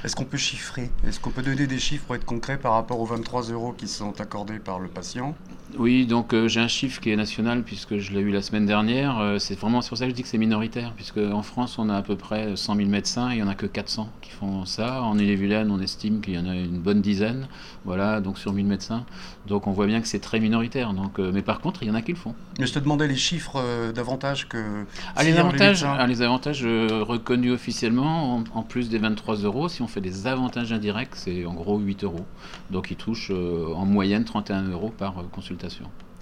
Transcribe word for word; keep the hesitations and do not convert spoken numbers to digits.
Est-ce qu'on peut chiffrer? Est-ce qu'on peut donner des chiffres pour être concret par rapport aux vingt-trois euros qui sont accordés par le patient? Oui, donc euh, j'ai un chiffre qui est national puisque je l'ai eu la semaine dernière. Euh, c'est vraiment c'est pour ça que je dis que c'est minoritaire, puisque en France on a à peu près cent mille médecins et il n'y en a que quatre cents qui font ça. En Ille-et-Vilaine, on estime qu'il y en a une bonne dizaine, voilà, donc sur mille médecins. Donc on voit bien que c'est très minoritaire. Donc, euh, mais par contre, il y en a qui le font. Mais je te demandais les chiffres euh, d'avantages que Ah, les tirent les avantages, médecins. ah, les avantages euh, reconnus officiellement, en, en plus des vingt-trois euros, si on fait des avantages indirects, c'est en gros huit euros. Donc ils touchent euh, en moyenne trente et un euros par euh, consultation.